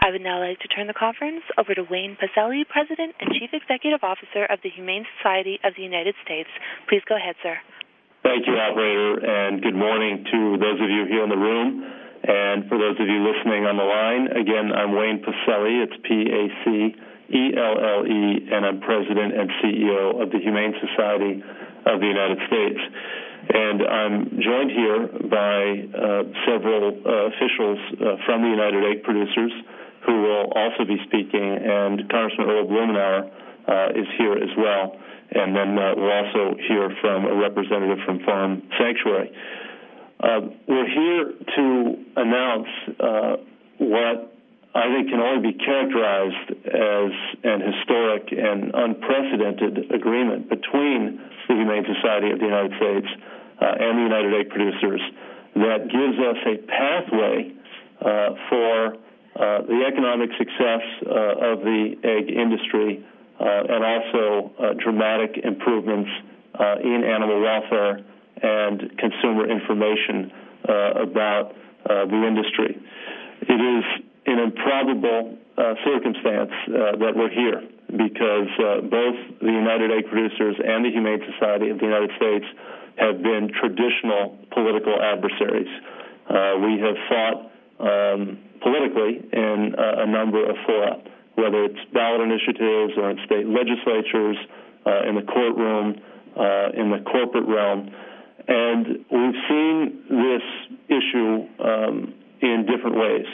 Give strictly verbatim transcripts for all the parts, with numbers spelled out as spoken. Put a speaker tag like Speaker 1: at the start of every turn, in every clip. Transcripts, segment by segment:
Speaker 1: I would now like to turn the conference over to Wayne Pacelle, President and Chief Executive Officer of the Humane Society of the United States. Please go ahead, sir.
Speaker 2: Thank you, operator, and good morning to those of you here in the room, and for those of you listening on the line. Again, I'm Wayne Pacelle. It's P A C E L L E, and I'm President and C E O of the Humane Society of the United States. And I'm joined here by uh, several uh, officials uh, from the United Egg Producers who will also be speaking, and Congressman Earl Blumenauer uh, is here as well. And then uh, we'll also hear from a representative from Farm Sanctuary. Uh, we're here to announce uh, what I think can only be characterized as an historic and unprecedented agreement between the Humane Society of the United States uh, and the United Egg Producers that gives us a pathway uh, for uh, the economic success uh, of the egg industry uh, and also uh, dramatic improvements uh, in animal welfare and consumer information uh, about uh, the industry. It is an improbable uh, circumstance uh, that we're here because uh, both the United Egg Producers and the Humane Society of the United States have been traditional political adversaries. Uh, we have fought um, politically in uh, a number of fora, whether it's ballot initiatives or in state legislatures, uh, in the courtroom, uh, in the corporate realm. And we've seen this issue um, in different ways.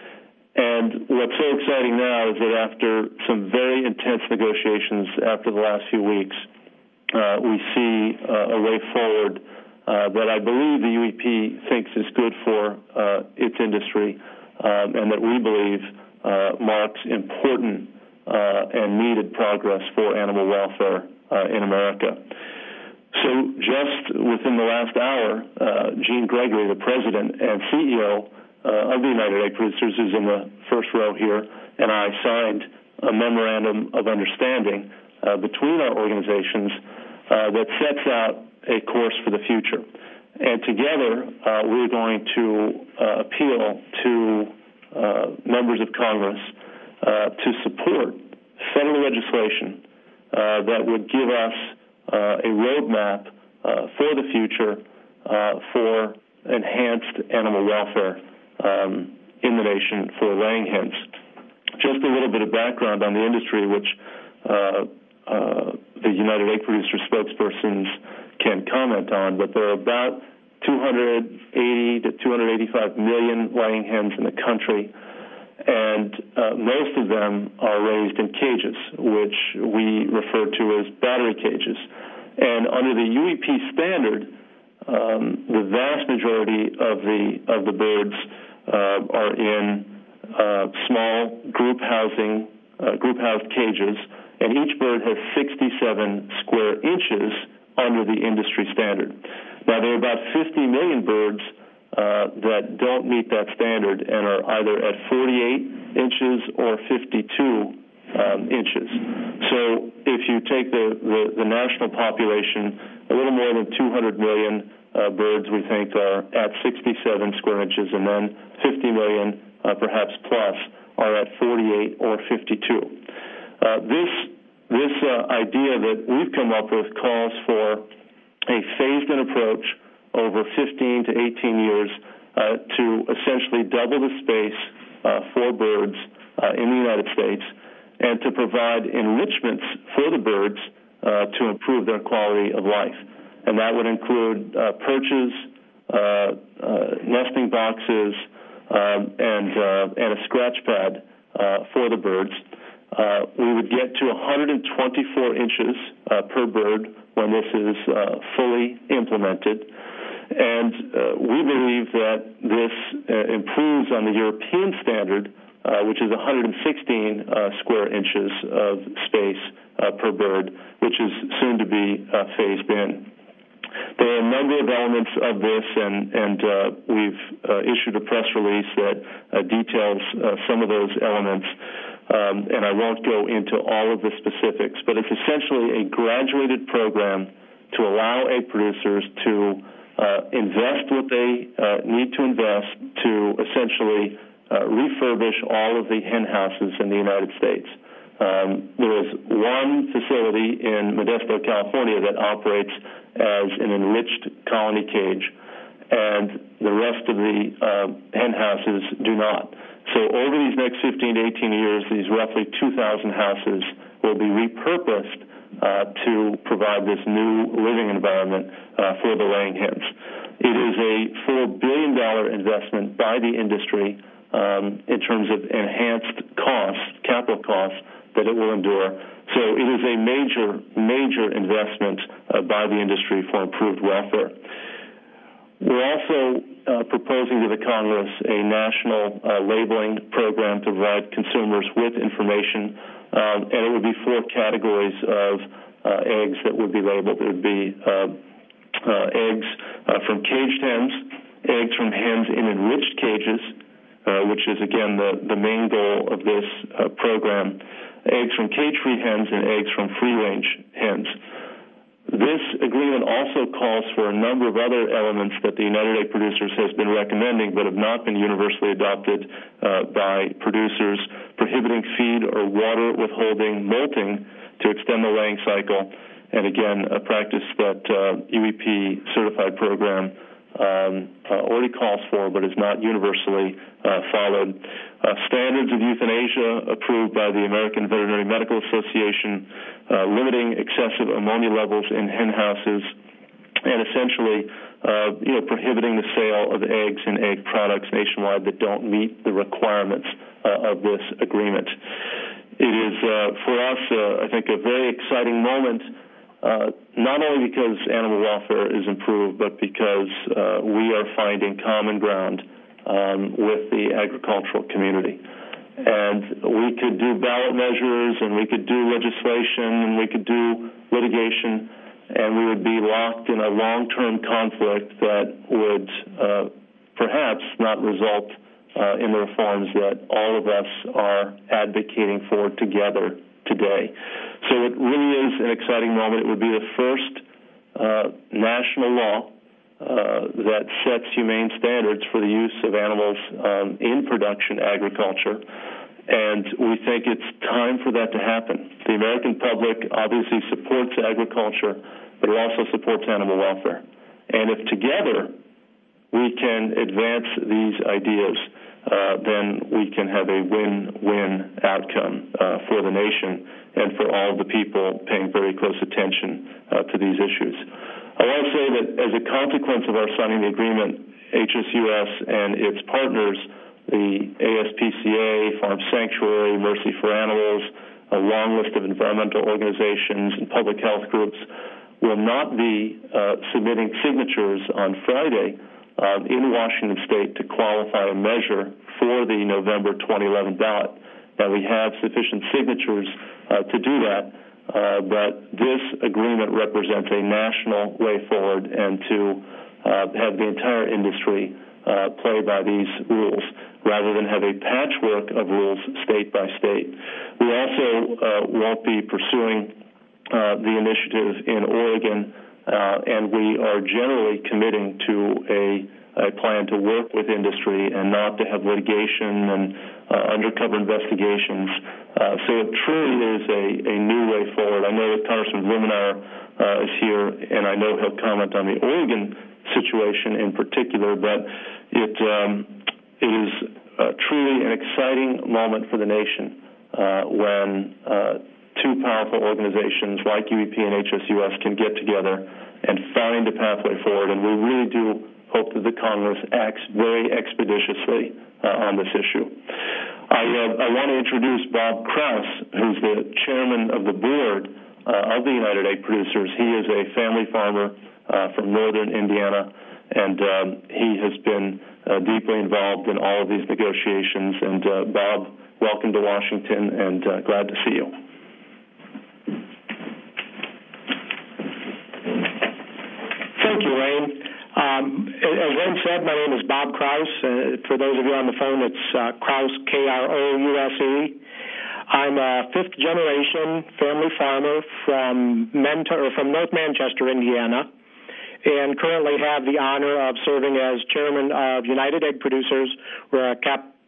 Speaker 2: And what's so exciting now is that after some very intense negotiations after the last few weeks, uh, we see uh, a way forward uh, that I believe the U E P thinks is good for uh, its industry um, and that we believe uh, marks important uh, and needed progress for animal welfare uh, in America. So just within the last hour, uh, Gene Gregory, the president and C E O uh, of the United Egg Producers, who's in the first row here, and I signed a memorandum of understanding uh, between our organizations uh, that sets out a course for the future. And together, uh, we're going to uh, appeal to uh, members of Congress uh, to support federal legislation uh, that would give us Uh, a roadmap uh, for the future uh, for enhanced animal welfare um, in the nation for laying hens. Just a little bit of background on the industry, which uh, uh, the United Egg Producer spokespersons can comment on, but there are about two hundred eighty to two hundred eighty-five million laying hens in the country, and uh, most of them are raised in cages, which we refer to as battery cages. And under the U E P standard, um, the vast majority of the of the birds uh, are in uh, small group housing, uh, group housed cages, and each bird has sixty-seven square inches under the industry standard. Now, there are about fifty million birds Uh, that don't meet that standard and are either at forty-eight inches or fifty-two um, inches. So if you take the, the, the national population, a little more than two hundred million uh, birds we think are at sixty-seven square inches, and then fifty million, uh, perhaps plus, are at forty-eight or fifty-two. Uh, this this uh, idea that we've come up with calls for a phased-in approach over fifteen to eighteen years uh, to essentially double the space uh, for birds uh, in the United States and to provide enrichments for the birds uh, to improve their quality of life. And that would include uh, perches, uh, uh, nesting boxes, um, and, uh, and a scratch pad uh, for the birds. Uh, we would get to one hundred twenty-four inches uh, per bird when this is uh, fully implemented. And uh, we believe that this uh, improves on the European standard, uh, which is one hundred sixteen uh, square inches of space uh, per bird, which is soon to be uh, phased in. There are a number of elements of this, and, and uh, we've uh, issued a press release that uh, details uh, some of those elements. Um, and I won't go into all of the specifics, but it's essentially a graduated program to allow egg producers to Uh, invest what they uh, need to invest to essentially uh, uh, refurbish all of the hen houses in the United States. Um, there is one facility in Modesto, California that operates as an enriched colony cage, and the rest of the uh, hen houses do not. So over these next fifteen to eighteen years, these roughly two thousand houses will be repurposed uh, to provide this new living environment uh, for the laying hens. It is a four billion dollars investment by the industry um, in terms of enhanced costs, capital costs, that it will endure. So it is a major, major investment uh, by the industry for improved welfare. We're also uh, proposing to the Congress a national uh, labeling program to provide consumers with information, um, and it would be four categories of uh, eggs that would be labeled. It would be uh, uh, eggs uh, from caged hens, eggs from hens in enriched cages, uh, which is, again, the, the main goal of this uh, program, eggs from cage-free hens, and eggs from free-range hens. This agreement also calls for a number of other elements that the United Egg Producers has been recommending but have not been universally adopted uh, by producers, prohibiting feed or water withholding molting to extend the laying cycle, and again, a practice that uh, U E P certified program Um, uh, already calls for, but is not universally uh, followed. Uh, standards of euthanasia approved by the American Veterinary Medical Association, uh, limiting excessive ammonia levels in hen houses, and essentially, uh, you know, prohibiting the sale of eggs and egg products nationwide that don't meet the requirements uh, of this agreement. It is, uh, for us, uh, I think, a very exciting moment. Uh, not only because animal welfare is improved, but because uh, we are finding common ground um, with the agricultural community. And we could do ballot measures, and we could do legislation, and we could do litigation, and we would be locked in a long-term conflict that would uh, perhaps not result uh, in the reforms that all of us are advocating for together today. So it really is an exciting moment. It would be the first uh, national law uh, that sets humane standards for the use of animals um, in production agriculture, and we think it's time for that to happen. The American public obviously supports agriculture, but it also supports animal welfare. And if together we can advance these ideas, uh, then we can have a win-win outcome uh, for the nation and for all of the people paying very close attention uh, to these issues. I want to say that as a consequence of our signing the agreement, H S U S and its partners, the A S P C A, Farm Sanctuary, Mercy for Animals, a long list of environmental organizations and public health groups, will not be uh, submitting signatures on Friday uh, in Washington State to qualify a measure for the November twenty eleven ballot. Now, we have sufficient signatures uh, to do that, uh, but this agreement represents a national way forward, and to uh, have the entire industry uh, play by these rules rather than have a patchwork of rules state by state. We also uh, won't be pursuing uh, the initiative in Oregon, uh, and we are generally committing to a a plan to work with industry and not to have litigation and uh, undercover investigations. Uh, so it truly is a, a new way forward. I know that Congressman Blumenauer uh, is here, and I know he'll comment on the Oregon situation in particular, but it, um, it is uh, truly an exciting moment for the nation uh, when uh, two powerful organizations like U E P and H S U S can get together and find a pathway forward, and we really do hope that the Congress acts very expeditiously uh, on this issue. I, uh, I want to introduce Bob Kraus, who's the chairman of the board uh, of the United Egg Producers. He is a family farmer uh, from northern Indiana, and um, he has been uh, deeply involved in all of these negotiations. And uh, Bob, welcome to Washington, and uh, glad to see you.
Speaker 3: Thank you, Wayne. Um, as Wayne said, my name is Bob Kraus. Uh, for those of you on the phone, it's uh, Kraus, K R O U S E. I'm a fifth-generation family farmer from Mentor, or from North Manchester, Indiana, and currently have the honor of serving as chairman of United Egg Producers. We're a cap-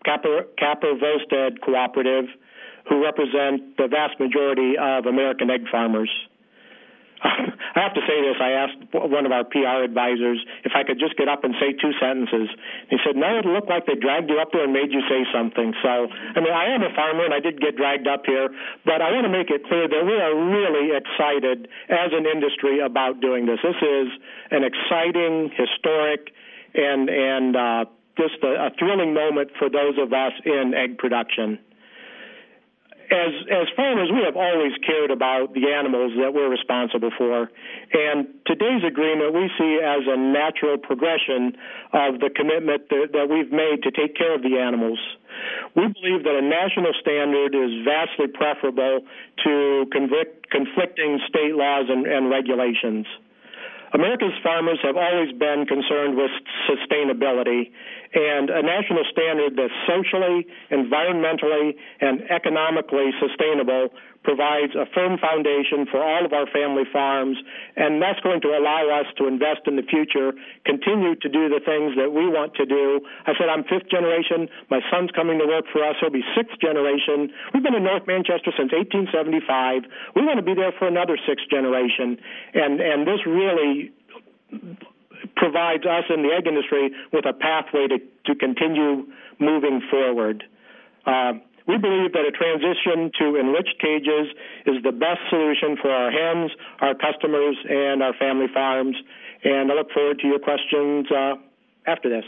Speaker 3: Capper, Capper Volstead Cooperative, who represent the vast majority of American egg farmers. I have to say this. I asked one of our P R advisors if I could just get up and say two sentences. He said, no, it looked like they dragged you up there and made you say something. So, I mean, I am a farmer, and I did get dragged up here, but I want to make it clear that we are really excited as an industry about doing this. This is an exciting, historic, and, and uh, just a, a thrilling moment for those of us in egg production. As as farmers, we have always cared about the animals that we're responsible for, and today's agreement we see as a natural progression of the commitment that, that we've made to take care of the animals. We believe that a national standard is vastly preferable to convict, conflicting state laws and, and regulations. America's farmers have always been concerned with sustainability, and a national standard that's socially, environmentally, and economically sustainable provides a firm foundation for all of our family farms, and that's going to allow us to invest in the future, continue to do the things that we want to do. I said I'm fifth generation. My son's coming to work for us. He'll be sixth generation. We've been in North Manchester since eighteen seventy-five. We want to be there for another sixth generation, and, and this really provides us in the egg industry with a pathway to, to continue moving forward. Uh, we believe that a transition to enriched cages is the best solution for our hens, our customers, and our family farms. And I look forward to your questions uh, after this.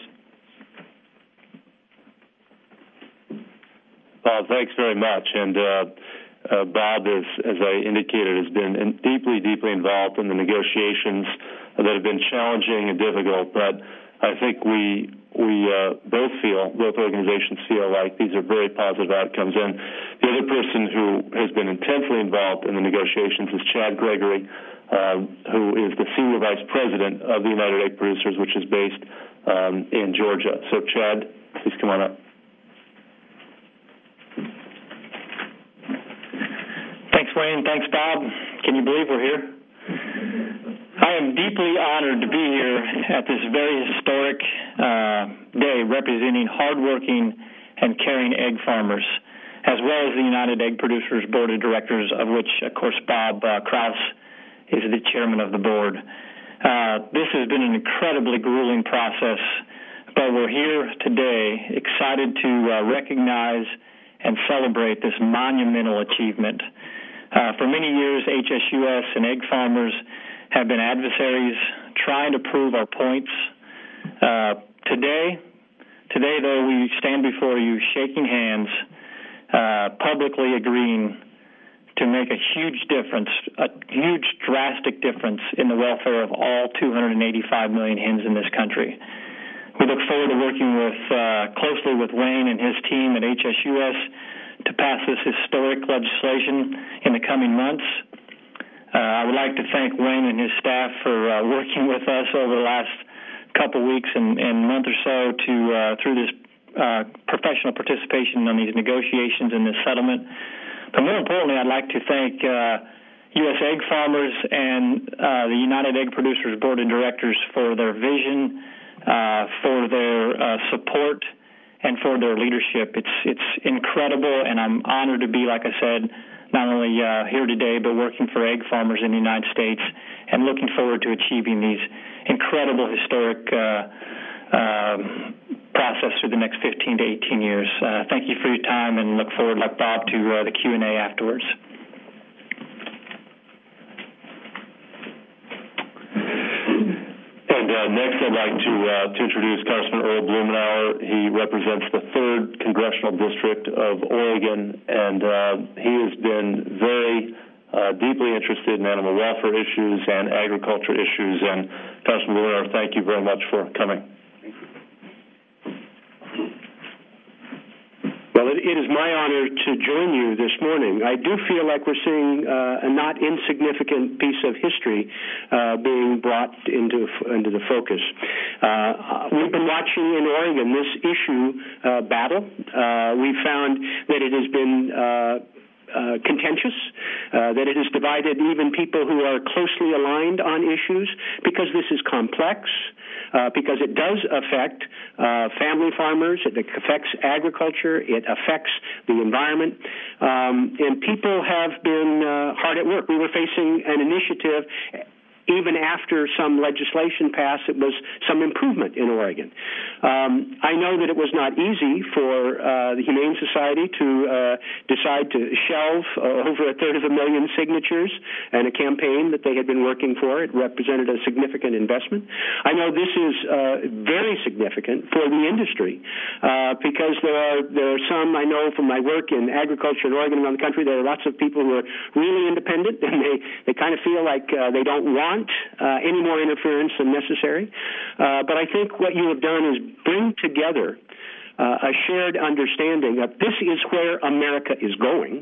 Speaker 2: Uh, thanks very much. And uh, uh, Bob, is, as I indicated, has been in, deeply, deeply involved in the negotiations that have been challenging and difficult. But I think we we uh, both feel, both organizations feel like these are very positive outcomes. And the other person who has been intensely involved in the negotiations is Chad Gregory, uh, who is the Senior Vice President of the United Egg Producers, which is based um, in Georgia. So, Chad, please come on up.
Speaker 4: Thanks, Wayne. Thanks, Bob. Can you believe we're here? I am deeply honored to be here at this very historic uh, day representing hardworking and caring egg farmers, as well as the United Egg Producers Board of Directors, of which, of course, Bob uh, Kraus is the chairman of the board. Uh, this has been an incredibly grueling process, but we're here today excited to uh, recognize and celebrate this monumental achievement. Uh, for many years, H S U S and egg farmers have been adversaries trying to prove our points. Uh, today, today, though, we stand before you shaking hands, uh, publicly agreeing to make a huge difference, a huge drastic difference in the welfare of all two hundred eighty-five million hens in this country. We look forward to working with uh, closely with Wayne and his team at H S U S to pass this historic legislation in the coming months. Uh, I would like to thank Wayne and his staff for uh, working with us over the last couple weeks and, and month or so to uh, through this uh, professional participation on these negotiations and this settlement. But more importantly, I'd like to thank uh, U S egg farmers and uh, the United Egg Producers Board of Directors for their vision, uh, for their uh, support, and for their leadership. It's it's incredible, and I'm honored to be, like I said, not only uh, here today, but working for egg farmers in the United States and looking forward to achieving these incredible historic uh, uh, process through the next fifteen to eighteen years. Uh, thank you for your time, and look forward, like Bob, to uh, the Q and A afterwards.
Speaker 2: And uh, next, I'd like to uh, to introduce Congressman Earl Blumenauer. He represents the third Congressional District of Oregon, and uh, he has been very uh, deeply interested in animal welfare issues and agriculture issues. And Congressman Blumenauer, thank you very much for coming.
Speaker 5: Well, it, it is my honor to join you this morning. I do feel like we're seeing uh, a not insignificant piece of history uh, being brought into into the focus. Uh, we've been watching in Oregon this issue uh, battle. Uh, we found that it has been uh, uh, contentious, uh, that it has divided even people who are closely aligned on issues, because this is complex, uh, because it does affect uh, family farmers, it affects agriculture, it affects the environment, um, and people have been uh, hard at work. We were facing an initiative. Even after some legislation passed, it was some improvement in Oregon. Um, I know that it was not easy for uh, the Humane Society to uh, decide to shelve uh, over a third of a million signatures and a campaign that they had been working for. It represented a significant investment. I know this is uh, very significant for the industry uh, because there are there are some, I know from my work in agriculture in Oregon and around the country, there are lots of people who are really independent, and they, they kind of feel like uh, they don't want Uh, any more interference than necessary. Uh, but I think what you have done is bring together uh, a shared understanding that this is where America is going.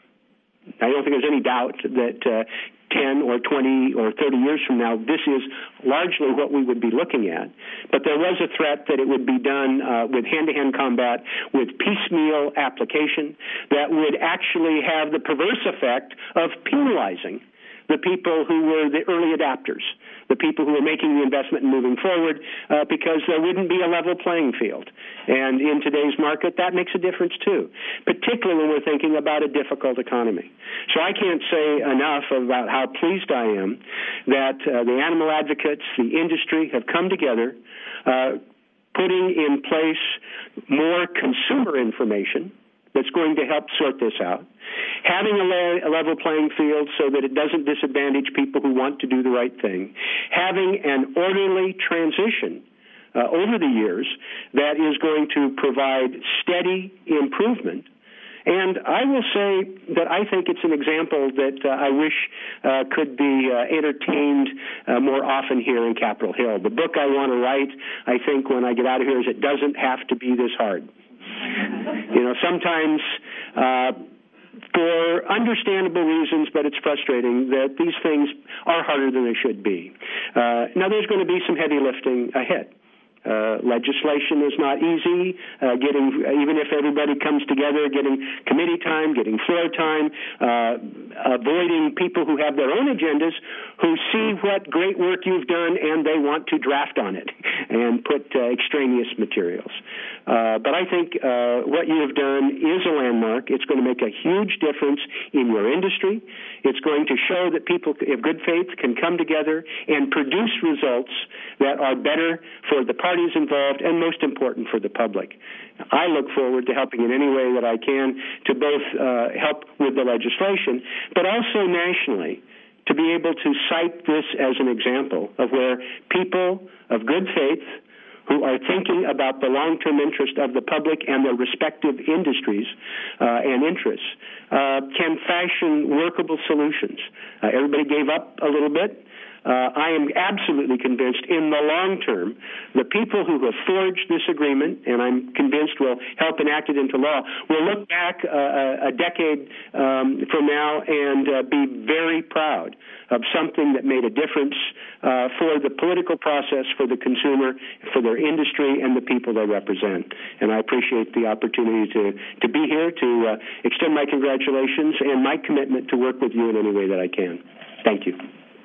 Speaker 5: I don't think there's any doubt that uh, ten or twenty or thirty years from now, this is largely what we would be looking at. But there was a threat that it would be done uh, with hand-to-hand combat, with piecemeal application, that would actually have the perverse effect of penalizing the people who were the early adapters, the people who were making the investment and moving forward, uh, because there wouldn't be a level playing field. And in today's market, that makes a difference too, particularly when we're thinking about a difficult economy. So I can't say enough about how pleased I am that uh, the animal advocates, the industry have come together, uh, putting in place more consumer information that's going to help sort this out, having a, le- a level playing field so that it doesn't disadvantage people who want to do the right thing, having an orderly transition uh, over the years that is going to provide steady improvement. And I will say that I think it's an example that uh, I wish uh, could be uh, entertained uh, more often here in Capitol Hill. The book I want to write, I think, when I get out of here, is It Doesn't Have to Be This Hard. You know, sometimes uh, for understandable reasons, but it's frustrating that these things are harder than they should be. Uh, now, there's going to be some heavy lifting ahead. Uh, legislation is not easy. Uh, getting, even if everybody comes together, getting committee time, getting floor time, uh, avoiding people who have their own agendas, who see what great work you've done and they want to draft on it and put uh, extraneous materials. Uh, but I think uh, what you have done is a landmark. It's going to make a huge difference in your industry. It's going to show that people of good faith can come together and produce results that are better for the parties involved and, most important, for the public. I look forward to helping in any way that I can to both uh, help with the legislation, but also nationally to be able to cite this as an example of where people of good faith who are thinking about the long-term interest of the public and their respective industries uh, and interests uh, can fashion workable solutions. Uh, everybody gave up a little bit. Uh, I am absolutely convinced in the long term, the people who have forged this agreement, and I'm convinced will help enact it into law, will look back uh, a decade um, from now and uh, be very proud of something that made a difference uh, for the political process, for the consumer, for their industry, and the people they represent. And I appreciate the opportunity to, to be here, to uh, extend my congratulations and my commitment to work with you in any way that I can. Thank you.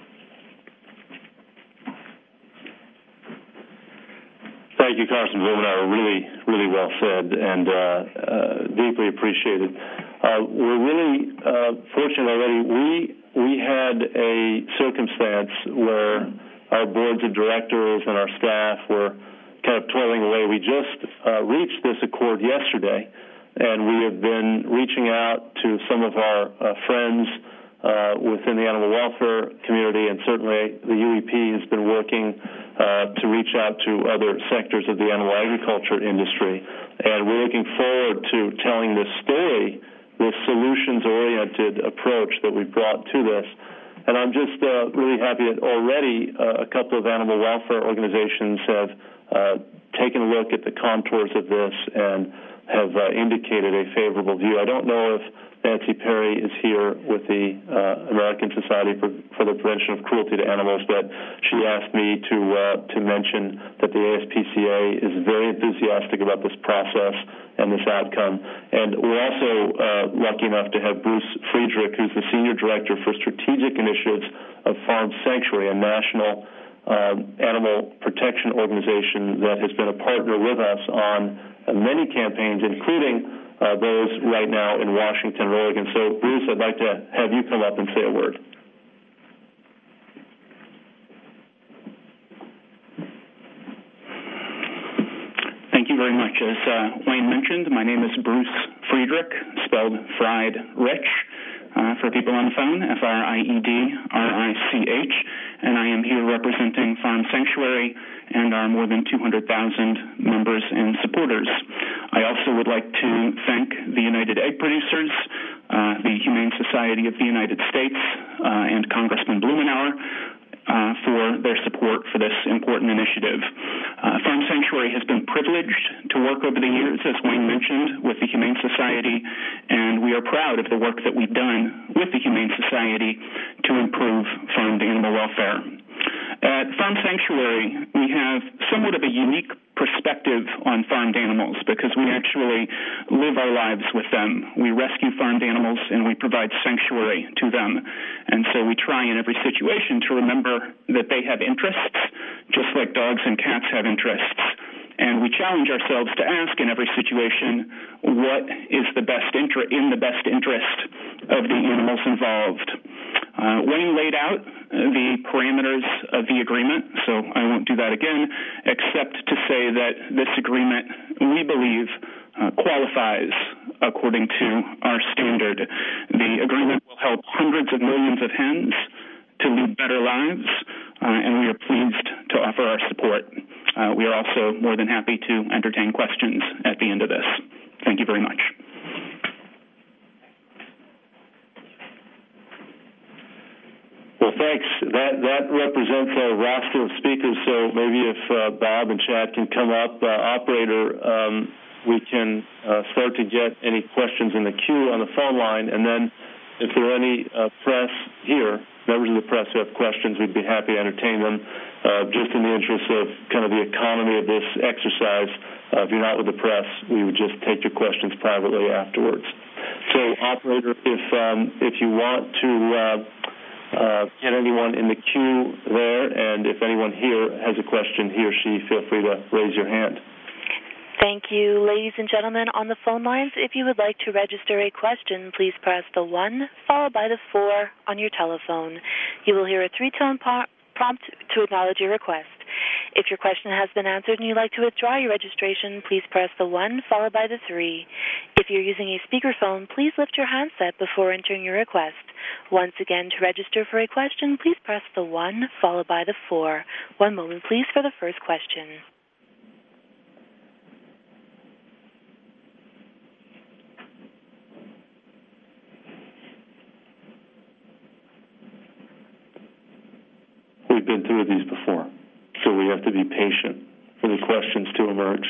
Speaker 2: Thank you, Congressman Blumenauer. Really, really well said and uh, uh, deeply appreciated. Uh, we're really uh, fortunate already. We we had a circumstance where our boards of directors and our staff were kind of toiling away. We just uh, reached this accord yesterday, and we have been reaching out to some of our uh, friends uh, within the animal welfare community, and certainly the U E P has been working Uh, to reach out to other sectors of the animal agriculture industry. And we're looking forward to telling this story, this solutions-oriented approach that we brought to this. And I'm just uh, really happy that already uh, a couple of animal welfare organizations have uh, taken a look at the contours of this and have uh, indicated a favorable view. I don't know if Nancy Perry is here with the uh, American Society for, for the Prevention of Cruelty to Animals, but she asked me to uh, to mention that the A S P C A is very enthusiastic about this process and this outcome. And we're also uh, lucky enough to have Bruce Friedrich, who's the Senior Director for Strategic Initiatives of Farm Sanctuary, a national uh, animal protection organization that has been a partner with us on uh, many campaigns, including Uh, those right now in Washington and Oregon. So, Bruce, I'd like to have you come up and say a word.
Speaker 6: Thank you very much. As uh, Wayne mentioned, my name is Bruce Friedrich, spelled Fried Rich. Uh, for people on the phone, F R I E D R I C H, and I am here representing Farm Sanctuary and our more than two hundred thousand members and supporters. I also would like to thank the United Egg Producers, uh, the Humane Society of the United States, uh, and Congressman Blumenauer uh, for their support for this important initiative. Uh, Farm Sanctuary has been privileged to work over the years, as Wayne mentioned, with the Humane Society, and we are proud of the work that we've done with the Humane Society to improve farmed animal welfare. At Farm Sanctuary, we have somewhat of a unique perspective on farmed animals because we actually live our lives with them. We rescue farmed animals and we provide sanctuary to them. And so we try in every situation to remember that they have interests, just like dogs and cats have interests. And we challenge ourselves to ask in every situation, what is the best inter- in the best interest of the animals involved? Uh, Wayne laid out the parameters of the agreement, so I won't do that again, except to say that this agreement, we believe, uh, qualifies according to our standard. The agreement will help hundreds of millions of hens to lead better lives, uh, and we are pleased to offer our support. Uh, we are also more than happy to entertain questions at the end of this. Thank you very much.
Speaker 2: Well, thanks. That that represents our roster of speakers, so maybe if uh, Bob and Chad can come up. Uh, operator, um, we can uh, start to get any questions in the queue on the phone line, and then if there are any uh, press here, members of the press who have questions, we'd be happy to entertain them. Uh, just in the interest of kind of the economy of this exercise, uh, if you're not with the press, we would just take your questions privately afterwards. So, operator, if um, if you want to uh, uh, get anyone in the queue there, and if anyone here has a question, he or she, feel free to raise your hand.
Speaker 1: Thank you. Ladies and gentlemen, on the phone lines, if you would like to register a question, please press the one followed by the four on your telephone. You will hear a three-tone po- prompt to acknowledge your request. If your question has been answered and you'd like to withdraw your registration, please press the one followed by the three. If you're using a speakerphone, please lift your handset before entering your request. Once again, to register for a question, please press the one followed by the four. One moment, please, for the first question.
Speaker 2: We've been through these before, so we have to be patient for the questions to emerge.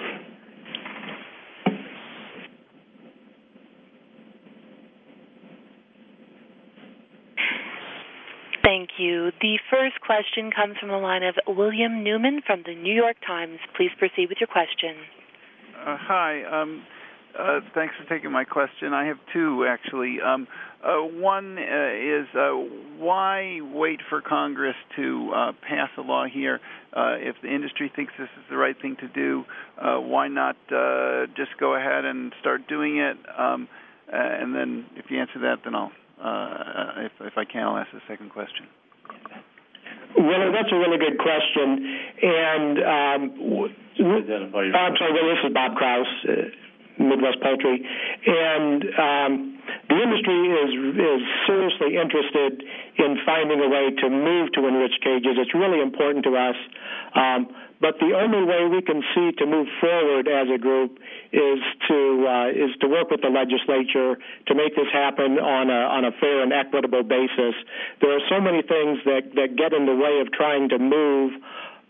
Speaker 1: Thank you. The first question comes from the line of William Newman from the New York Times. Please proceed with your question.
Speaker 7: Uh, hi. Um, uh, thanks for taking my question. I have two, actually. Um, uh, one uh, is uh, why wait for Congress to uh, pass a law here? Uh, if the industry thinks this is the right thing to do, uh, why not uh, just go ahead and start doing it? Um, uh, and then if you answer that, then I'll, uh, if, if I can, I'll ask the second question.
Speaker 3: Well, that's a really good question. And um,
Speaker 2: Identify yourself.
Speaker 3: I'm sorry, well, this is Bob Kraus, uh, Midwest Poultry. And um, the industry is is seriously interested in finding a way to move to enriched cages. It's really important to us. Um, but the only way we can see to move forward as a group is to uh, is to work with the legislature to make this happen on a on a fair and equitable basis. There are so many things that, that get in the way of trying to move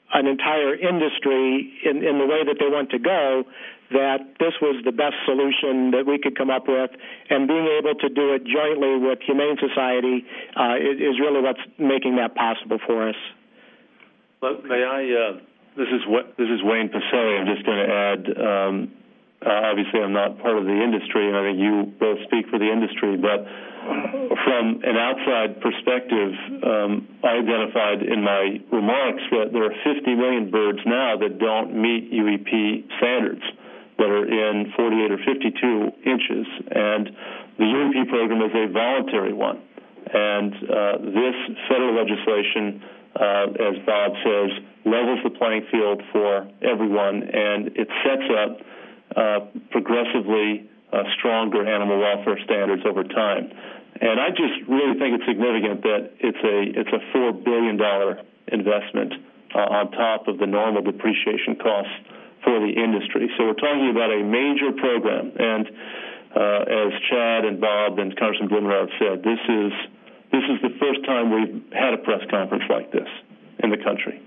Speaker 3: an entire industry in, in the way that they want to go, that this was the best solution that we could come up with, and being able to do it jointly with Humane Society uh, is, is really what's making that possible for us.
Speaker 2: But may I, uh, this is what, this is Wayne Pacelli. I'm just going to add, um, uh, obviously I'm not part of the industry, and I think you both speak for the industry, but from an outside perspective, um, I identified in my remarks that there are fifty million birds now that don't meet U E P standards, that are in forty-eight or fifty-two inches, and the U E P program is a voluntary one. And uh, this federal legislation, uh, as Bob says, levels the playing field for everyone, and it sets up uh, progressively uh, stronger animal welfare standards over time. And I just really think it's significant that it's a it's a four billion dollars investment uh, on top of the normal depreciation costs for the industry. So we're talking about a major program, and uh, as Chad and Bob and Congressman Blumenauer said, this is this is the first time we've had a press conference like this in the country.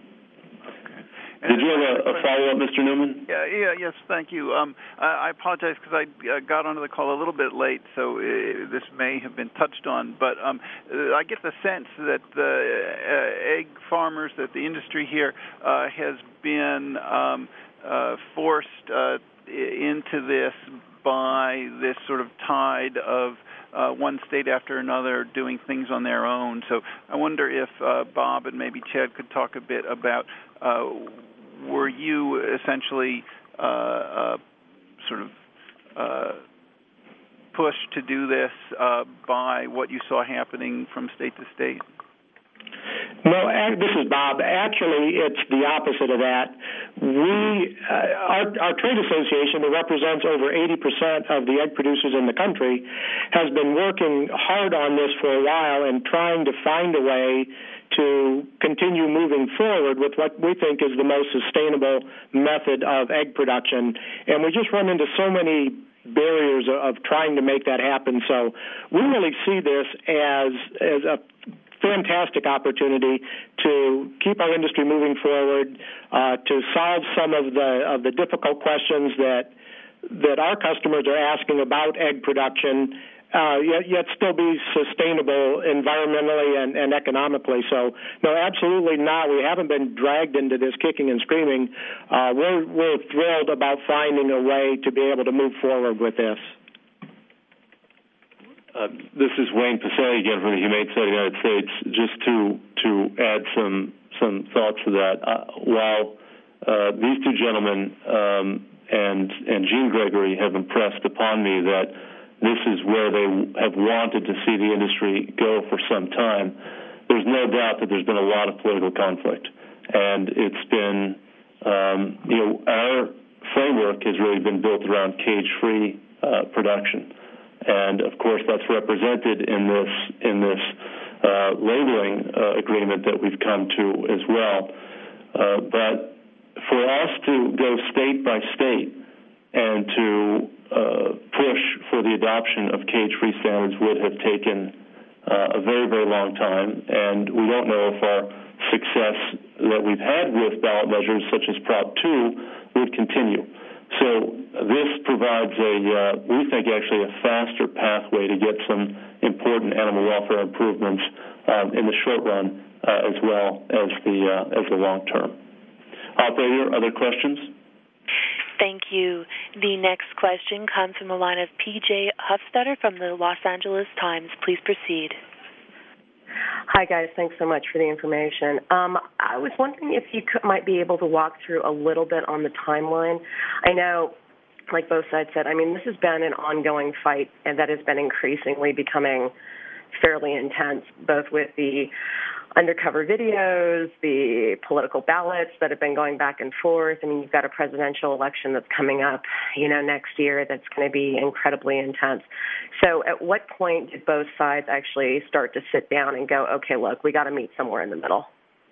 Speaker 2: Did you have a, a follow-up, Mister Newman?
Speaker 7: Yeah, yeah, yes, thank you. Um, I apologize because I uh, got onto the call a little bit late, so uh, this may have been touched on. But um, uh, I get the sense that the uh, egg farmers, that the industry here uh, has been um, uh, forced uh, into this by this sort of tide of uh, one state after another doing things on their own. So I wonder if uh, Bob and maybe Chad could talk a bit about uh, were you essentially uh, uh, sort of uh, pushed to do this uh, by what you saw happening from state to state?
Speaker 3: No, this is Bob. Actually, it's the opposite of that. We, uh, our, our trade association, that represents over eighty percent of the egg producers in the country, has been working hard on this for a while and trying to find a way to continue moving forward with what we think is the most sustainable method of egg production. And we just run into so many barriers of, of trying to make that happen. So we really see this as, as a fantastic opportunity to keep our industry moving forward, uh, to solve some of the of the difficult questions that that our customers are asking about egg production, uh, yet, yet still be sustainable environmentally and, and economically. So, no, absolutely not. We haven't been dragged into this kicking and screaming. Uh, we're we're thrilled about finding a way to be able to move forward with this.
Speaker 2: Uh, this is Wayne Pacelli again from the Humane Society of the United States. Just to to add some some thoughts to that, uh, while uh, these two gentlemen um, and and Gene Gregory have impressed upon me that this is where they have wanted to see the industry go for some time, there's no doubt that there's been a lot of political conflict, and it's been um, you know our framework has really been built around cage-free uh, production. And of course, that's represented in this in this uh, labeling uh, agreement that we've come to as well. Uh, but for us to go state by state and to uh, push for the adoption of cage-free standards would have taken uh, a very, very long time. And we don't know if our success that we've had with ballot measures such as Prop two would continue. So this provides a, uh, we think actually a faster pathway to get some important animal welfare improvements um, in the short run uh, as well as the uh, as the long term. Operator, other questions?
Speaker 1: Thank you. The next question comes from the line of P J Hufstetter from the Los Angeles Times. Please proceed.
Speaker 8: Hi, guys. Thanks so much for the information. Um, I was wondering if you could, might be able to walk through a little bit on the timeline. I know, like both sides said, I mean, this has been an ongoing fight, and that has been increasingly becoming fairly intense, both with the undercover videos, the political ballots that have been going back and forth. I mean, you've got a presidential election that's coming up, you know, next year that's going to be incredibly intense. So at what point did both sides actually start to sit down and go, okay, look, we got to meet somewhere in the middle?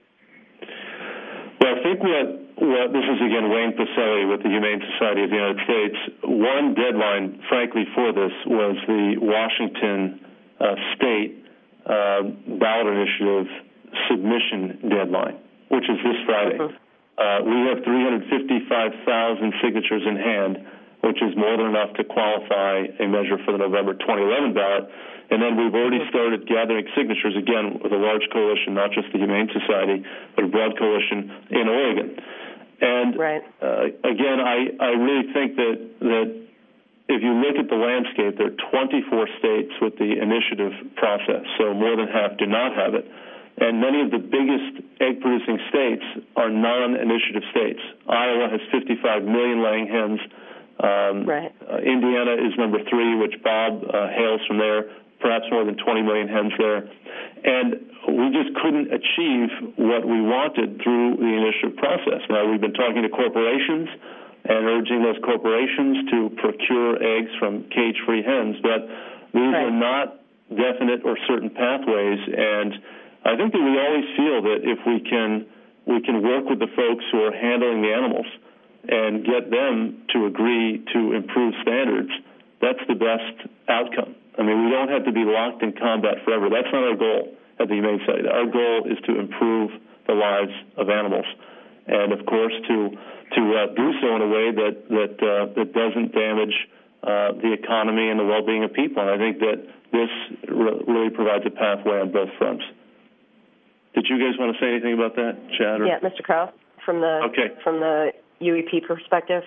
Speaker 2: Well, I think what, what this is, again, Wayne Pacelli with the Humane Society of the United States. One deadline, frankly, for this was the Washington uh, State uh, ballot initiative submission deadline, which is this Friday. Uh, we have three hundred fifty-five thousand signatures in hand, which is more than enough to qualify a measure for the November twenty eleven ballot. And then we've already started gathering signatures, again, with a large coalition, not just the Humane Society, but a broad coalition in Oregon. And
Speaker 8: right.
Speaker 2: uh, again, I, I really think that, that if you look at the landscape, there are twenty-four states with the initiative process, so more than half do not have it. And many of the biggest egg-producing states are non-initiative states. Iowa has fifty-five million laying hens. Um,
Speaker 8: right.
Speaker 2: uh, Indiana is number three, which Bob uh, hails from there, perhaps more than twenty million hens there. And we just couldn't achieve what we wanted through the initiative process. Now, we've been talking to corporations and urging those corporations to procure eggs from cage-free hens, but these
Speaker 8: right.
Speaker 2: are not definite or certain pathways. And I think that we always feel that if we can we can work with the folks who are handling the animals and get them to agree to improve standards, that's the best outcome. I mean, we don't have to be locked in combat forever. That's not our goal at the Humane Society. Our goal is to improve the lives of animals, and of course to to uh, do so in a way that that uh, that doesn't damage uh, the economy and the well-being of people. And I think that this re- really provides a pathway on both fronts. Did you guys want to say anything about that, Chad? Or?
Speaker 8: Yeah, Mister Krause, from the
Speaker 2: okay.
Speaker 8: from the U E P perspective.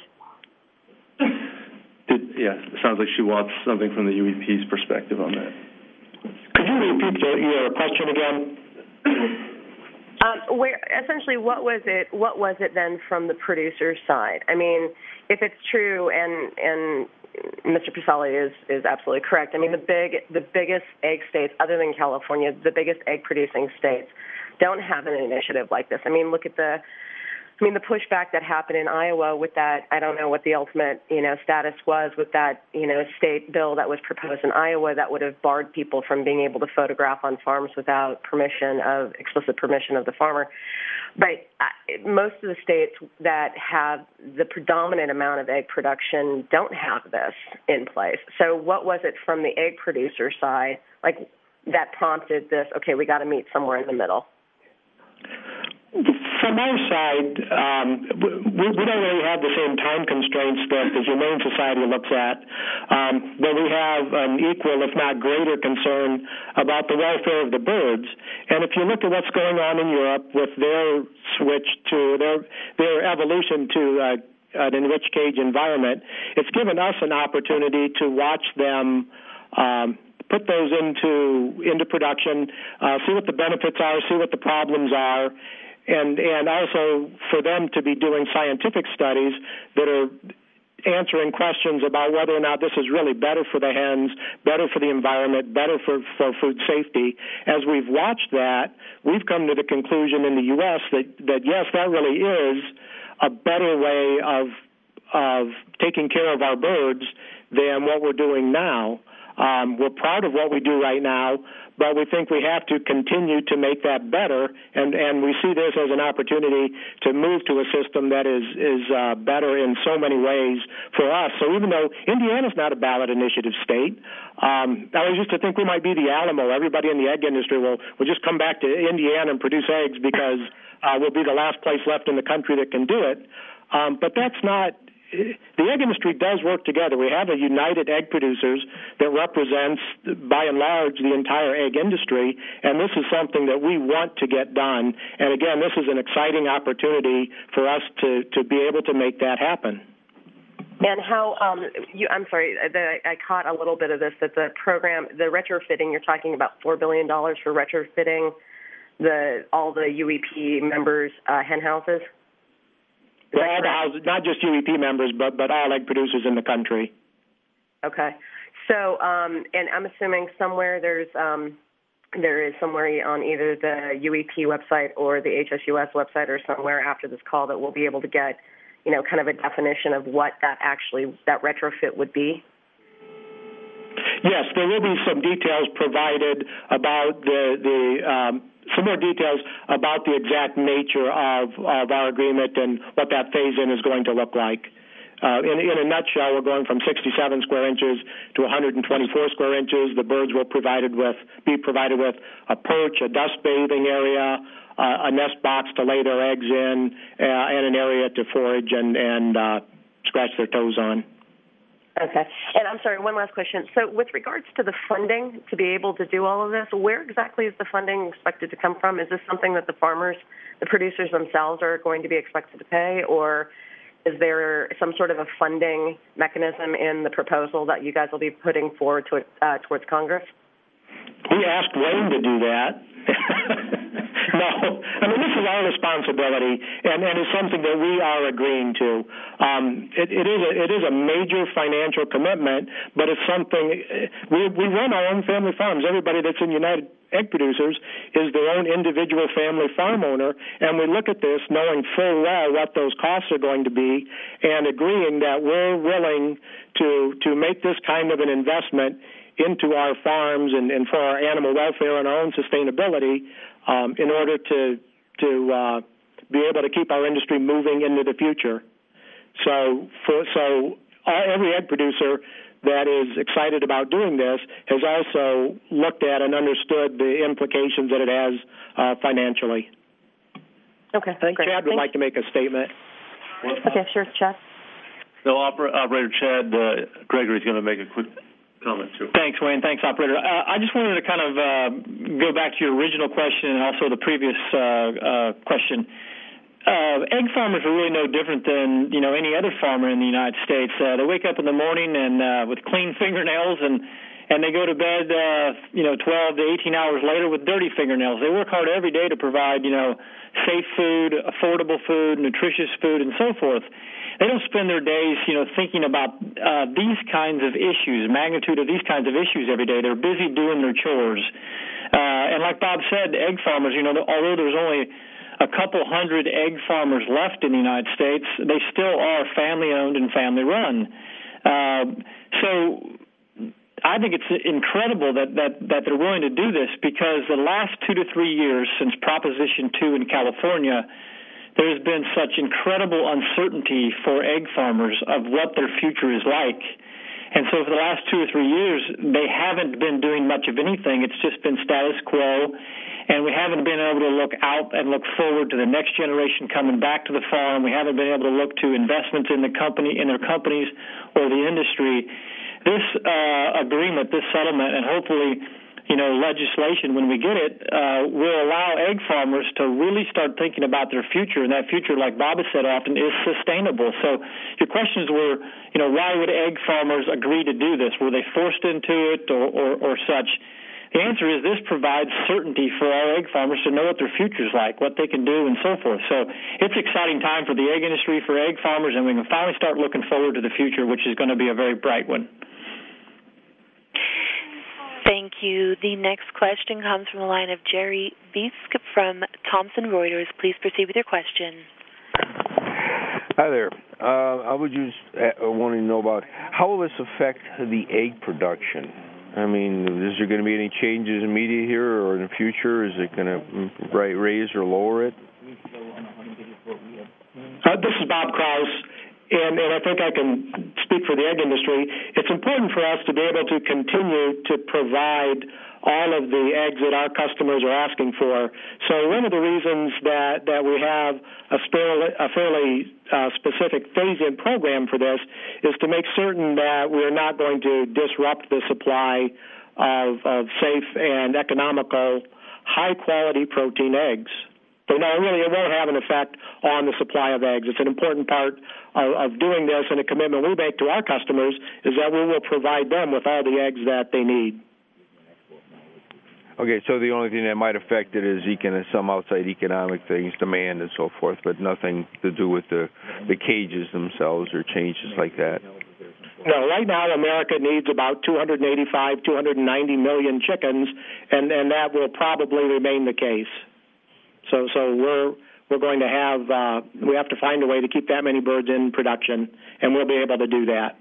Speaker 2: Did, yeah, it sounds like she wants something from the U E P's perspective on that.
Speaker 3: Could you repeat your, your question again?
Speaker 8: Um, where essentially, what was it? What was it then from the producer's side? I mean, if it's true, and and Mister Pasali is is absolutely correct. I mean, the big the biggest egg states, other than California, the biggest egg producing states, don't have an initiative like this. I mean, look at the. I mean, the pushback that happened in Iowa with that, I don't know what the ultimate, you know, status was with that, you know, state bill that was proposed in Iowa that would have barred people from being able to photograph on farms without permission of, explicit permission of the farmer. But most of the states that have the predominant amount of egg production don't have this in place. So what was it from the egg producer side, like, that prompted this, okay, we got to meet somewhere in the middle?
Speaker 3: From our side, um, we, we don't really have the same time constraints that the Humane Society looks at, um, but we have an equal, if not greater, concern about the welfare of the birds. And if you look at what's going on in Europe with their switch to their their evolution to uh, an enriched cage environment, it's given us an opportunity to watch them um, put those into into production, uh, see what the benefits are, see what the problems are. And and also for them to be doing scientific studies that are answering questions about whether or not this is really better for the hens, better for the environment, better for, for food safety. As we've watched that, we've come to the conclusion in the U S that, that yes, that really is a better way of of taking care of our birds than what we're doing now. Um, we're proud of what we do right now, but we think we have to continue to make that better, and, and we see this as an opportunity to move to a system that is, is uh, better in so many ways for us. So even though Indiana's not a ballot initiative state, um, I was used to think we might be the Alamo. Everybody in the egg industry will, will just come back to Indiana and produce eggs because uh, we'll be the last place left in the country that can do it. Um, but that's not... The egg industry does work together. We have a united egg producers that represents, by and large, the entire egg industry, and this is something that we want to get done. And again, this is an exciting opportunity for us to, to be able to make that happen.
Speaker 8: And how, um, you, I'm sorry, the, I caught a little bit of this, that the program, the retrofitting, you're talking about four billion dollars for retrofitting the all the U E P members' uh, hen houses?
Speaker 3: Well, all the houses, not just U E P members, but but all egg producers in the country.
Speaker 8: Okay, so um, and I'm assuming somewhere there's um, there is somewhere on either the U E P website or the H S U S website or somewhere after this call that we'll be able to get, you know, kind of a definition of what that actually that retrofit would be.
Speaker 3: Yes, there will be some details provided about the the. Um, Some more details about the exact nature of, of our agreement and what that phase-in is going to look like. Uh, in, in a nutshell, we're going from sixty-seven square inches to one hundred twenty-four square inches. The birds will provided with, be provided with a perch, a dust bathing area, uh, a nest box to lay their eggs in, uh, and an area to forage and, and uh, scratch their toes on.
Speaker 8: Okay. And I'm sorry, one last question. So with regards to the funding to be able to do all of this, where exactly is the funding expected to come from? Is this something that the farmers, the producers themselves are going to be expected to pay, or is there some sort of a funding mechanism in the proposal that you guys will be putting forward to, uh, towards Congress?
Speaker 3: We asked Wayne to do that. No, I mean, this is our responsibility, and, and it's something that we are agreeing to. Um, it, it, is a, it is a major financial commitment, but it's something, we, we run our own family farms. Everybody that's in United Egg Producers is their own individual family farm owner, and we look at this knowing full well what those costs are going to be and agreeing that we're willing to, to make this kind of an investment into our farms and, and for our animal welfare and our own sustainability, um, in order to to uh, be able to keep our industry moving into the future. So, for, so all, every egg producer that is excited about doing this has also looked at and understood the implications that it has uh, financially.
Speaker 8: Okay,
Speaker 3: I think
Speaker 8: great.
Speaker 3: Chad would
Speaker 8: Thanks.
Speaker 3: like to make a statement.
Speaker 8: Okay, sure, Chad.
Speaker 2: No, Oper- Operator Chad uh, Gregory is going to make a quick comment, too.
Speaker 4: Thanks, Wayne. Thanks, Operator. Uh, I just wanted to kind of uh, go back to your original question and also the previous uh, uh, question. Uh, egg farmers are really no different than, you know, any other farmer in the United States. Uh, they wake up in the morning and uh, with clean fingernails, and and they go to bed, uh, you know, twelve to eighteen hours later with dirty fingernails. They work hard every day to provide, you know, safe food, affordable food, nutritious food, and so forth. They don't spend their days, you know, thinking about uh, these kinds of issues, magnitude of these kinds of issues every day. They're busy doing their chores. Uh, and like Bob said, egg farmers, you know, although there's only a couple hundred egg farmers left in the United States, they still are family-owned and family-run. Uh, so I think it's incredible that, that, that they're willing to do this, because the last two to three years since Proposition two in California, there has been such incredible uncertainty for egg farmers of what their future is like. And so for the last two or three years, they haven't been doing much of anything. It's just been status quo, and we haven't been able to look out and look forward to the next generation coming back to the farm. We haven't been able to look to investments in the company, in their companies or the industry. This uh, agreement, this settlement, and hopefully, you know, legislation, when we get it, uh, will allow egg farmers to really start thinking about their future, and that future, like Bob has said often, is sustainable. So your questions were, you know, why would egg farmers agree to do this? Were they forced into it or, or, or such? The answer is this provides certainty for our egg farmers to know what their future is like, what they can do, and so forth. So it's an exciting time for the egg industry, for egg farmers, and we can finally start looking forward to the future, which is going to be a very bright one.
Speaker 1: Thank you. The next question comes from the line of Jerry Biesk from Thomson Reuters. Please proceed with your question.
Speaker 9: Hi there. Uh, I was just uh, wanting to know about how will this affect the egg production? I mean, is there going to be any changes in media here or in the future? Is it going to raise or lower it?
Speaker 3: Uh, this is Bob Kraus. And, and I think I can speak for the egg industry. It's important for us to be able to continue to provide all of the eggs that our customers are asking for. So one of the reasons that, that we have a, fairly, a fairly uh, specific phase-in program for this is to make certain that we're not going to disrupt the supply of, of safe and economical, high-quality protein eggs. So no, really, it won't have an effect on the supply of eggs. It's an important part of, of doing this, and a commitment we make to our customers is that we will provide them with all the eggs that they need.
Speaker 9: Okay, so the only thing that might affect it is econ- some outside economic things, demand and so forth, but nothing to do with the, the cages themselves or changes like that.
Speaker 3: No, right now America needs about two hundred eighty-five, two hundred ninety million chickens, and, and that will probably remain the case. So, so we're we're going to have uh, we have to find a way to keep that many birds in production, and we'll be able to do that.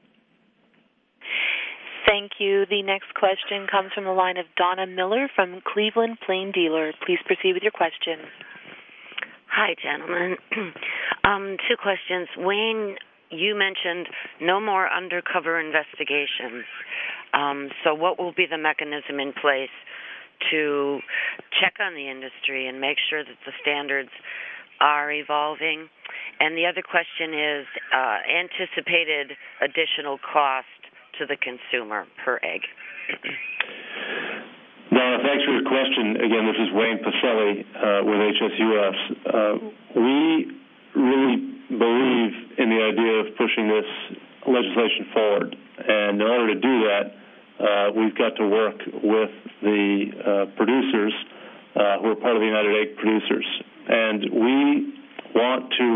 Speaker 1: Thank you. The next question comes from the line of Donna Miller from Cleveland Plain Dealer. Please proceed with your question.
Speaker 10: Hi, gentlemen. um, two questions. Wayne, you mentioned no more undercover investigations. Um, so what will be the mechanism in place to check on the industry and make sure that the standards are evolving? And the other question is uh, anticipated additional cost to the consumer per egg.
Speaker 2: Donna, thanks for your question. Again, this is Wayne Pacelli uh, with H S U S. Uh, we really believe in the idea of pushing this legislation forward. And in order to do that, uh, we've got to work with the uh, producers uh, who are part of the United Egg Producers. And we want to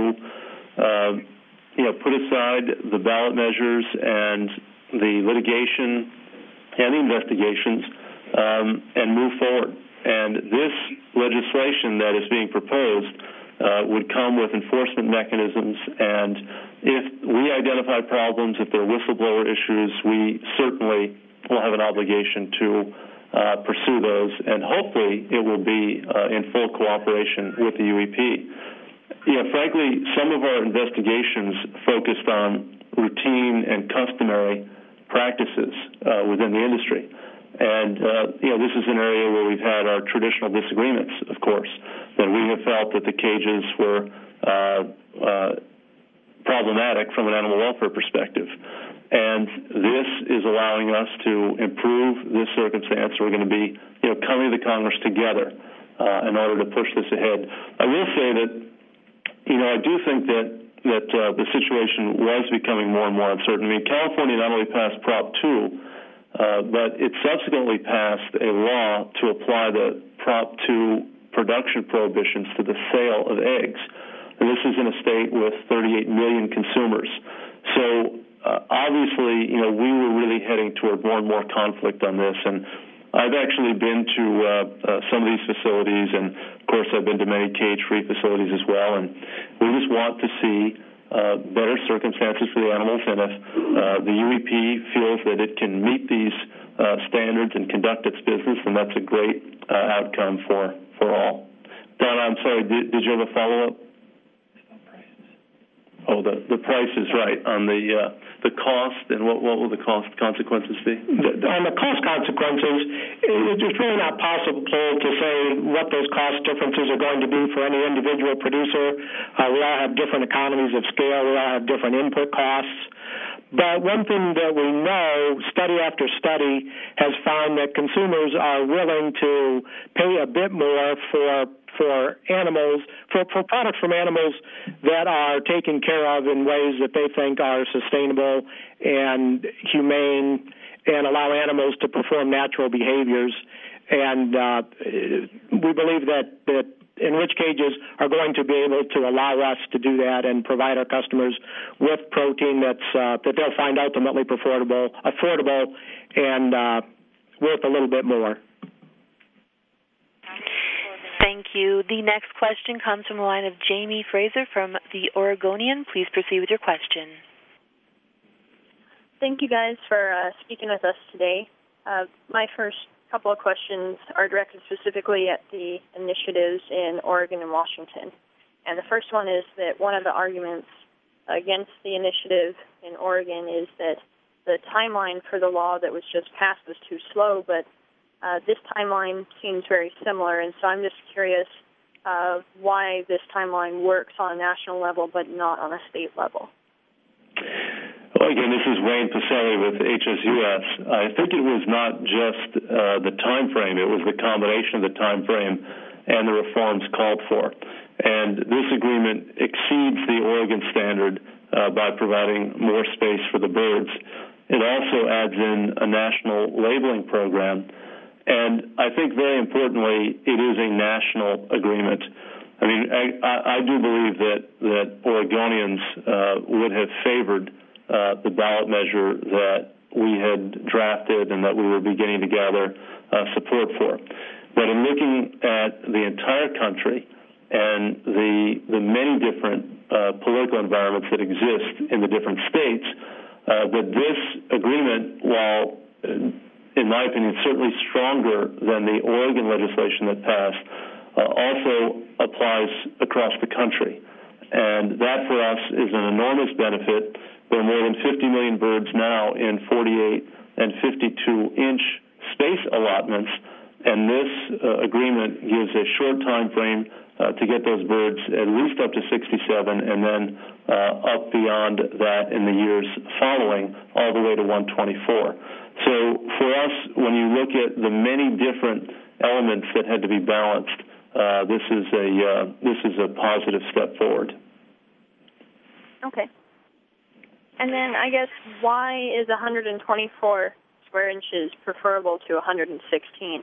Speaker 2: uh, you know, put aside the ballot measures and the litigation and the investigations um, and move forward. And this legislation that is being proposed uh, would come with enforcement mechanisms, and if we identify problems, if there are whistleblower issues, we certainly will have an obligation to uh, pursue those, and hopefully it will be uh, in full cooperation with the U E P. You know, frankly, some of our investigations focused on routine and customary practices uh, within the industry. And, uh, you know, this is an area where we've had our traditional disagreements, of course, that we have felt that the cages were uh, uh, problematic from an animal welfare perspective. And this is allowing us to improve this circumstance. We're going to be, you know, coming to Congress together uh, in order to push this ahead. I will say that, you know, I do think that that uh, the situation was becoming more and more uncertain. I mean, California not only passed Prop two, uh, but it subsequently passed a law to apply the Prop two production prohibitions to the sale of eggs. And this is in a state with thirty-eight million consumers. So uh, obviously, you know, we were really heading toward more and more conflict on this. And I've actually been to uh, uh, some of these facilities, and of course I've been to many cage-free facilities as well, and we just want to see uh, better circumstances for the animals, and if uh, the U E P feels that it can meet these uh, standards and conduct its business, then that's a great uh, outcome for, for all. Donna, I'm sorry, did, did you have a follow-up? Oh, the the price is right on the uh, the cost, and what what will the cost consequences be?
Speaker 3: The, on the cost consequences, it, it's really not possible to say what those cost differences are going to be for any individual producer. Uh, we all have different economies of scale. We all have different input costs. But one thing that we know, study after study has found that consumers are willing to pay a bit more for for animals, for, for products from animals that are taken care of in ways that they think are sustainable and humane and allow animals to perform natural behaviors. And uh, we believe that, that enriched cages are going to be able to allow us to do that and provide our customers with protein that's uh, that they'll find ultimately affordable, affordable and uh, worth a little bit more.
Speaker 1: Thank you. The next question comes from the line of Jamie Fraser from The Oregonian. Please proceed with your question.
Speaker 11: Thank you guys for uh, speaking with us today. Uh, my first couple of questions are directed specifically at the initiatives in Oregon and Washington. And the first one is that one of the arguments against the initiative in Oregon is that the timeline for the law that was just passed was too slow, but Uh, this timeline seems very similar, and so I'm just curious uh, why this timeline works on a national level but not on a state level.
Speaker 2: Well, again, this is Wayne Pacelli with H S U S. I think it was not just uh, the time frame; it was the combination of the time frame and the reforms called for. And this agreement exceeds the Oregon standard uh, by providing more space for the birds. It also adds in a national labeling program. And I think very importantly, it is a national agreement. I mean, I, I do believe that, that Oregonians uh, would have favored uh, the ballot measure that we had drafted and that we were beginning to gather uh, support for. But in looking at the entire country and the, the many different uh, political environments that exist in the different states, uh, that this agreement, while uh, in my opinion, certainly stronger than the Oregon legislation that passed, uh, also applies across the country. And that for us is an enormous benefit. There are more than fifty million birds now in forty-eight and fifty-two inch space allotments and this uh, agreement gives a short time frame uh, to get those birds at least up to sixty-seven, and then uh, up beyond that in the years following, all the way to one twenty-four. So for us, when you look at the many different elements that had to be balanced, uh, this is a uh, this is a positive step forward.
Speaker 11: Okay. And then I guess why is one hundred twenty-four square inches preferable to one hundred sixteen?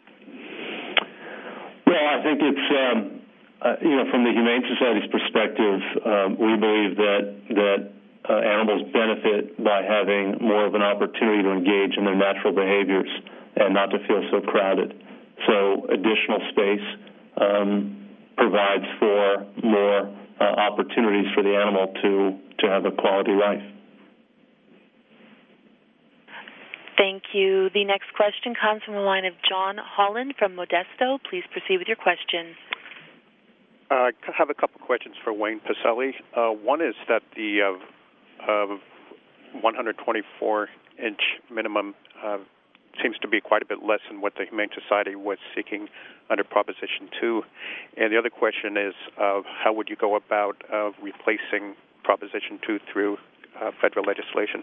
Speaker 2: Well, I think it's um, uh, you know, from the Humane Society's perspective, um, we believe that that uh, animals benefit by having more of an opportunity to engage in their natural behaviors and not to feel so crowded. So additional space um, provides for more uh, opportunities for the animal to, to have a quality life.
Speaker 1: Thank you. The next question comes from the line of John Holland from Modesto. Please proceed with your question.
Speaker 12: Uh, I have a couple questions for Wayne Pacelle. Uh, one is that the uh, uh, one hundred twenty-four inch minimum uh, seems to be quite a bit less than what the Humane Society was seeking under Proposition two. And the other question is, uh, how would you go about uh, replacing Proposition two through uh, federal legislation?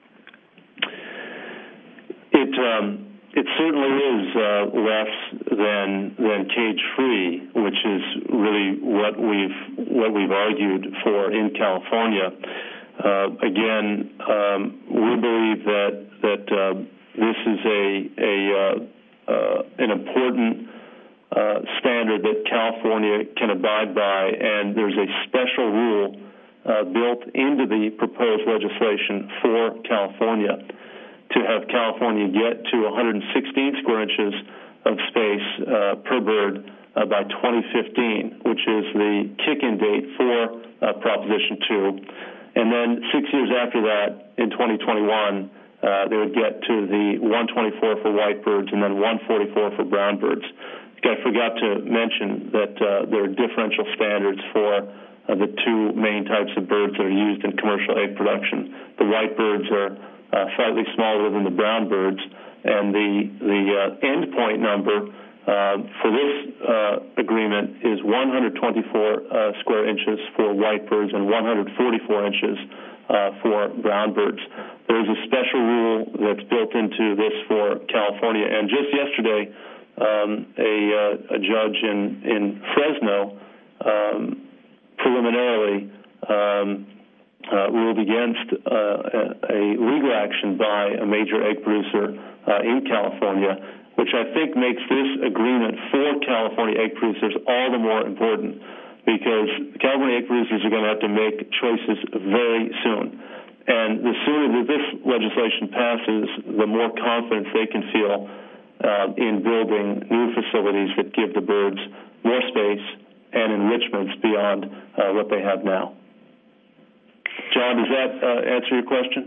Speaker 2: It um, it certainly is uh, less than than cage-free, which is really what we've what we've argued for in California. Uh, again, um, we believe that that uh, this is a a uh, uh, an important uh, standard that California can abide by, and there's a special rule uh, built into the proposed legislation for California to have California get to one hundred sixteen square inches of space uh, per bird uh, by twenty fifteen, which is the kick-in date for uh, Proposition two. And then six years after that, in twenty twenty-one, uh, they would get to the one twenty-four for white birds and then one forty-four for brown birds. I forgot to mention that uh, there are differential standards for uh, the two main types of birds that are used in commercial egg production. The white birds are Uh, slightly smaller than the brown birds, and the the uh, end point number uh, for this uh, agreement is one hundred twenty-four uh, square inches for white birds and one hundred forty-four inches uh, for brown birds. There's a special rule that's built into this for California, and just yesterday, um, a, uh, a judge in in Fresno um, preliminarily. Um, Uh, ruled against uh, a, a legal action by a major egg producer uh, in California, which I think makes this agreement for California egg producers all the more important, because California egg producers are going to have to make choices very soon. And the sooner that this legislation passes, the more confidence they can feel uh, in building new facilities that give the birds more space and enrichments beyond uh, what they have now. John, does that uh, answer your question?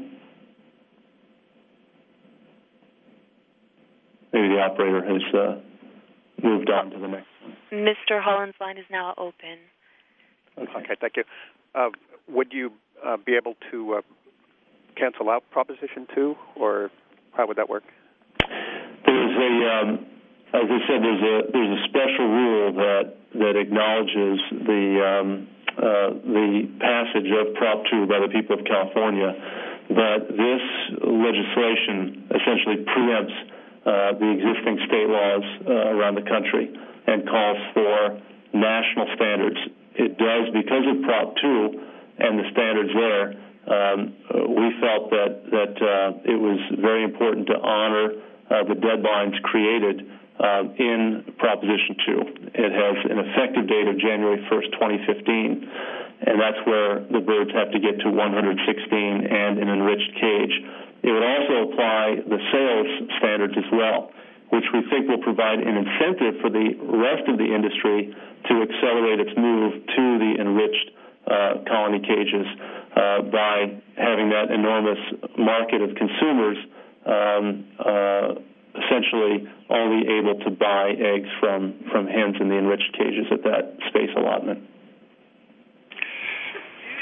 Speaker 2: Maybe the operator has uh, moved on to the next one.
Speaker 1: Mister Holland's line is now open.
Speaker 12: Okay, okay thank you. Uh, would you uh, be able to uh, cancel out Proposition two, or how would that work?
Speaker 2: There's a, um, as I said, there's a there's a special rule that that acknowledges the um, Uh, the passage of Prop two by the people of California, but this legislation essentially preempts uh, the existing state laws uh, around the country and calls for national standards. It does because of Prop two and the standards there. Um, we felt that that uh, it was very important to honor uh, the deadlines created Uh, in Proposition two. It has an effective date of January first, twenty fifteen, and that's where the birds have to get to one hundred sixteen and an enriched cage. It would also apply the sales standards as well, which we think will provide an incentive for the rest of the industry to accelerate its move to the enriched uh, colony cages uh, by having that enormous market of consumers um, uh, essentially only able to buy eggs from, from hens in the enriched cages at that space allotment.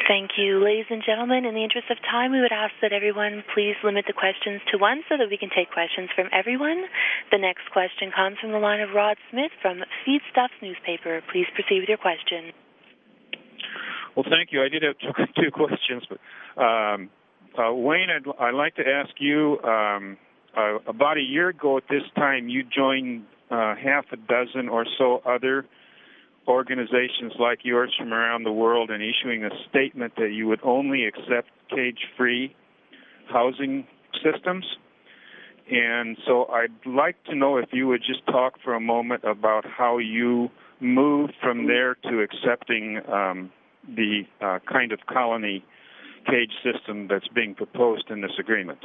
Speaker 1: Thank you. Ladies and gentlemen, in the interest of time, we would ask that everyone please limit the questions to one so that we can take questions from everyone. The next question comes from the line of Rod Smith from Feedstuffs newspaper. Please proceed with your question.
Speaker 13: Well, thank you. I did have two questions. But um, uh, Wayne, I'd, I'd like to ask you, um, uh, about a year ago at this time, you joined uh, half a dozen or so other organizations like yours from around the world in issuing a statement that you would only accept cage-free housing systems. And so I'd like to know if you would just talk for a moment about how you moved from there to accepting um, the uh, kind of colony cage system that's being proposed in this agreement.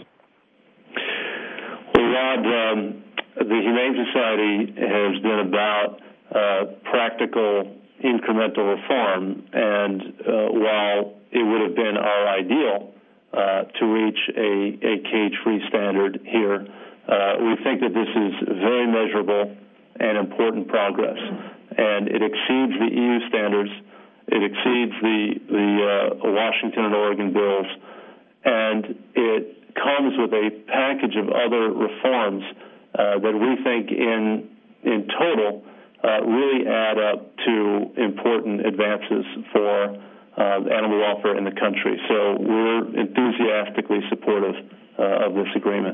Speaker 2: Well, Rod, um, the Humane Society has been about Uh, practical incremental reform, and uh, while it would have been our ideal uh, to reach a, a cage-free standard here, uh, we think that this is very measurable and important progress, and it exceeds the E U standards, it exceeds the, the uh, Washington and Oregon bills, and it comes with a package of other reforms uh, that we think in in total Uh, really add up to important advances for uh, animal welfare in the country. So we're enthusiastically supportive uh, of this agreement.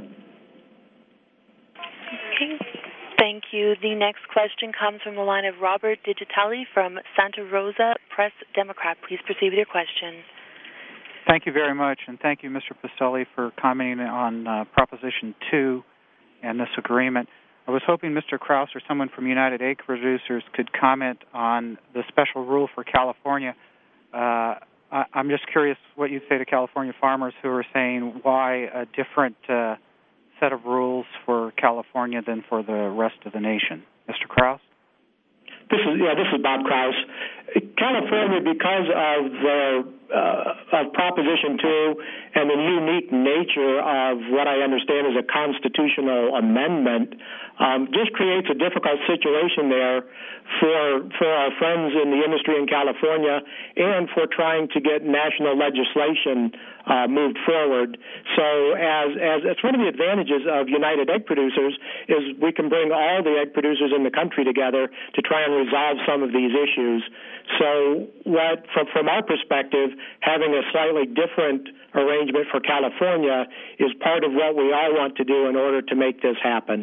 Speaker 1: Okay. Thank you. The next question comes from the line of Robert Digitali from Santa Rosa Press Democrat. Please proceed with your question.
Speaker 14: Thank you very much, and thank you, Mister Pacelli, for commenting on uh, Proposition two and this agreement. I was hoping Mister Krause or someone from United Egg Producers could comment on the special rule for California. Uh, I, I'm just curious what you'd say to California farmers who are saying why a different uh, set of rules for California than for the rest of the nation. Mister Krause?
Speaker 3: This is yeah. This is Bob Krause. California, because of the uh, of Proposition two and the unique nature of what I understand is a constitutional amendment, um, just creates a difficult situation there for for our friends in the industry in California and for trying to get national legislation uh, moved forward. So as as it's one of the advantages of United Egg Producers is we can bring all the egg producers in the country together to try and resolve some of these issues. So what from from our perspective, having a slightly different arrangement for California is part of what we all want to do in order to make this happen.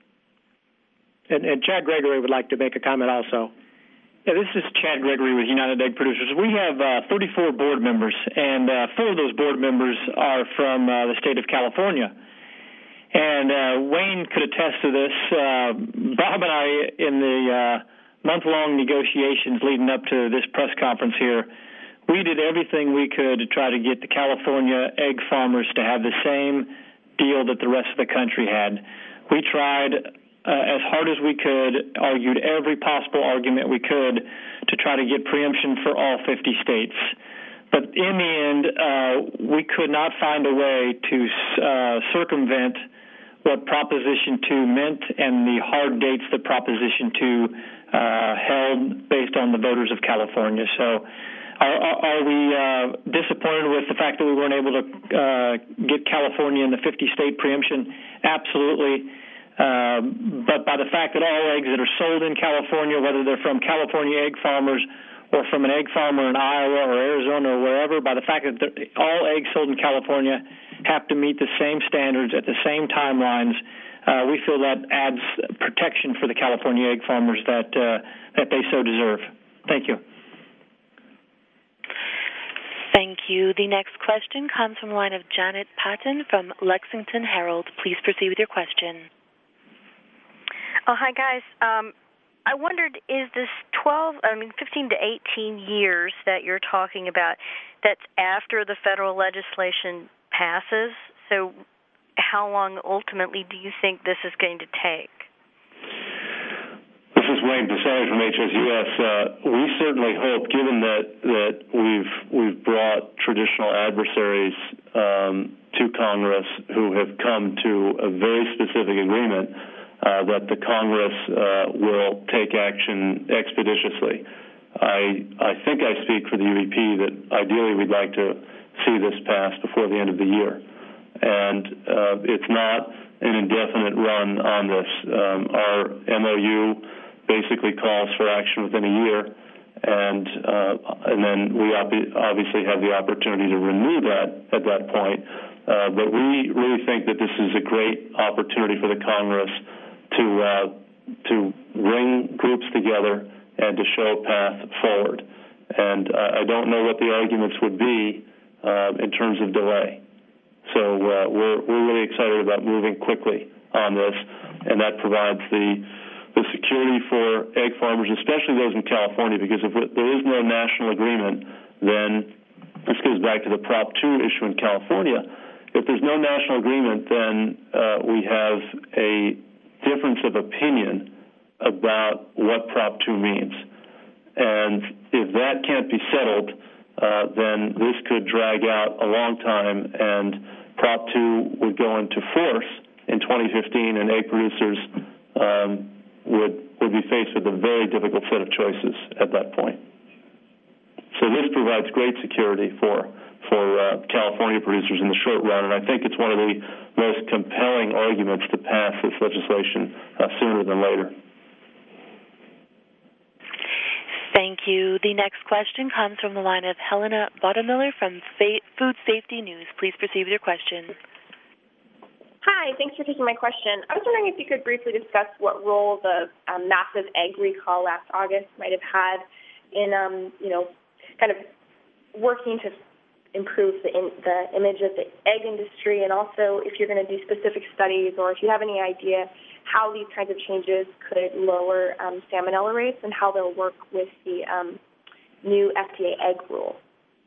Speaker 3: And, and Chad Gregory would like to make a comment also.
Speaker 4: Yeah, this is Chad Gregory with United Egg Producers. We have uh, thirty-four board members, and uh, four of those board members are from uh, the state of California. And uh, Wayne could attest to this. Uh, Bob and I, in the uh, month-long negotiations leading up to this press conference here, we did everything we could to try to get the California egg farmers to have the same deal that the rest of the country had. We tried uh, as hard as we could, argued every possible argument we could to try to get preemption for all fifty states. But in the end, uh, we could not find a way to uh, circumvent what Proposition two meant and the hard dates that Proposition two uh, held based on the voters of California. So are, are, are we uh, disappointed with the fact that we weren't able to uh, get California in the fifty-state preemption? Absolutely. Uh, but by the fact that all eggs that are sold in California, whether they're from California egg farmers or from an egg farmer in Iowa or Arizona or wherever, by the fact that all eggs sold in California have to meet the same standards at the same timelines, uh, we feel that adds protection for the California egg farmers that uh, that they so deserve. Thank you.
Speaker 1: Thank you. The next question comes from the line of Janet Patton from Lexington Herald. Please proceed with your question.
Speaker 15: Oh, hi, guys. Um, I wondered, is this twelve, I mean, fifteen to eighteen years that you're talking about, that's after the federal legislation passes? So how long ultimately do you think this is going to take?
Speaker 2: This is Wayne Pacelli from H S U S. Uh, we certainly hope, given that, that we've we've brought traditional adversaries um, to Congress who have come to a very specific agreement, uh, that the Congress uh, will take action expeditiously. I I think I speak for the U E P that ideally we'd like to see this passed before the end of the year. And uh, it's not an indefinite run on this. Um, our M O U basically calls for action within a year, and uh, and then we ob- obviously have the opportunity to renew that at that point. Uh, but we really think that this is a great opportunity for the Congress to uh, to bring groups together and to show a path forward. And uh, I don't know what the arguments would be uh, in terms of delay. So uh, we're we're really excited about moving quickly on this, and that provides the the security for egg farmers, especially those in California, because if there is no national agreement, then this goes back to the Prop two issue in California. If there's no national agreement, then uh, we have a difference of opinion about what Prop two means. And if that can't be settled, uh, then this could drag out a long time, and Prop two would go into force in twenty fifteen, and egg producers um, would, would be faced with a very difficult set of choices at that point. So this provides great security for for uh, California producers in the short run, and I think it's one of the most compelling arguments to pass this legislation uh, sooner than later.
Speaker 1: Thank you. The next question comes from the line of Helena Bottemiller from Fa- Food Safety News. Please proceed with your question.
Speaker 11: Hi, thanks for taking my question. I was wondering if you could briefly discuss what role the um, massive egg recall last August might have had in, um, you know, kind of working to improve the, in, the image of the egg industry, and also if you're going to do specific studies or if you have any idea how these kinds of changes could lower um, salmonella rates and how they'll work with the um, new F D A egg rule.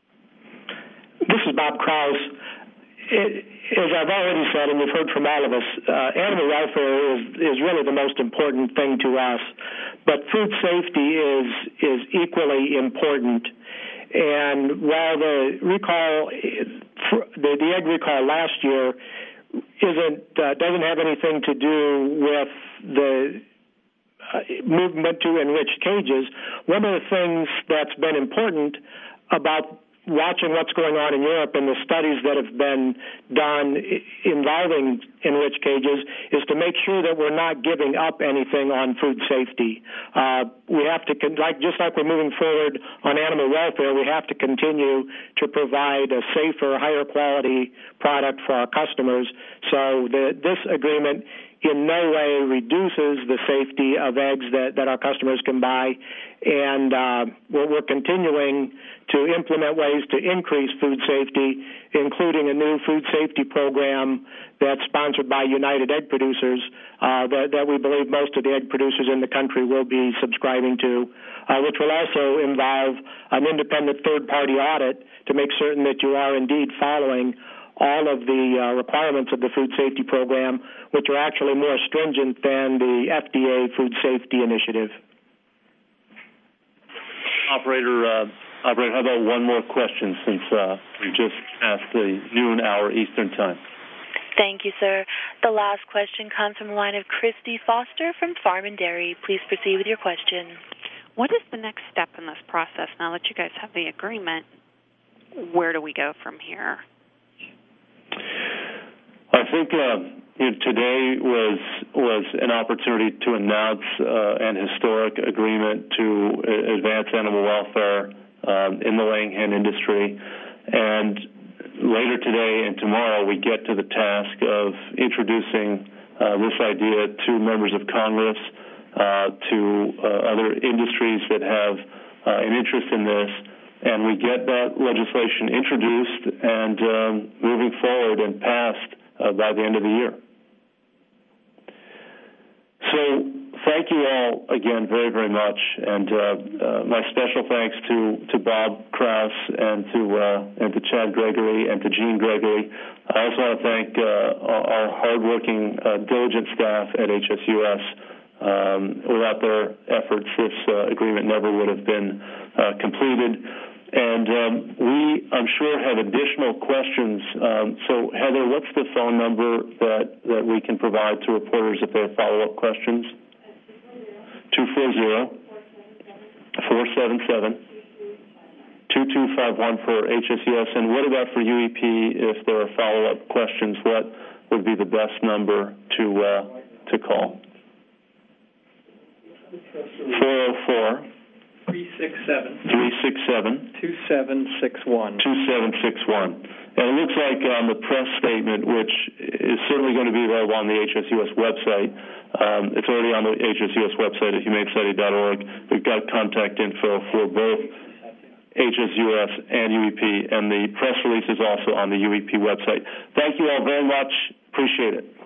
Speaker 3: This is Bob Kraus. It, as I've already said, and you've heard from all of us, uh, animal welfare is, is really the most important thing to us, but food safety is is equally important. And while the recall, the, the egg recall last year isn't uh, doesn't have anything to do with the uh, movement to enriched cages, one of the things that's been important about watching what's going on in Europe and the studies that have been done involving enriched cages is to make sure that we're not giving up anything on food safety. Uh, we have to, like just like we're moving forward on animal welfare, we have to continue to provide a safer, higher quality product for our customers. So the, this agreement in no way reduces the safety of eggs that, that our customers can buy, and uh, we're, we're continuing to implement ways to increase food safety, including a new food safety program that's sponsored by United Egg Producers uh, that, that we believe most of the egg producers in the country will be subscribing to, uh, which will also involve an independent third-party audit to make certain that you are indeed following all of the uh, requirements of the food safety program, which are actually more stringent than the F D A food safety initiative.
Speaker 2: Operator, uh, operator, how about one more question since uh, we just passed the noon hour Eastern time?
Speaker 1: Thank you, sir. The last question comes from the line of Christy Foster from Farm and Dairy. Please proceed with your question.
Speaker 16: What is the next step in this process now that you guys have the agreement? Where do we go from here?
Speaker 2: I think uh, you know, today was was an opportunity to announce uh, an historic agreement to advance animal welfare um, in the laying hen industry, and later today and tomorrow we get to the task of introducing uh, this idea to members of Congress, uh, to uh, other industries that have uh, an interest in this. And we get that legislation introduced and um, moving forward and passed uh, by the end of the year. So thank you all again very, very much. And uh, uh, my special thanks to, to Bob Kraus and to uh, and to Chad Gregory and to Gene Gregory. I also want to thank uh, our hardworking, uh, diligent staff at H S U S. Um, without their efforts, this uh, agreement never would have been uh, completed. And um, we, I'm sure, have additional questions. Um, so, Heather, what's the phone number that, that we can provide to reporters if they have follow-up questions? two four zero, four seven seven, two two five one for H S U S. And what about for U E P? If there are follow-up questions, what would be the best number to uh, to call? four oh four,
Speaker 17: three six seven,
Speaker 2: three six seven,
Speaker 17: two seven six one.
Speaker 2: two seven six one. And it looks like on the press statement, which is certainly going to be available on the H S U S website, um, it's already on the H S U S website at humane society dot org. We've got contact info for both H S U S and U E P, and the press release is also on the U E P website. Thank you all very much. Appreciate it.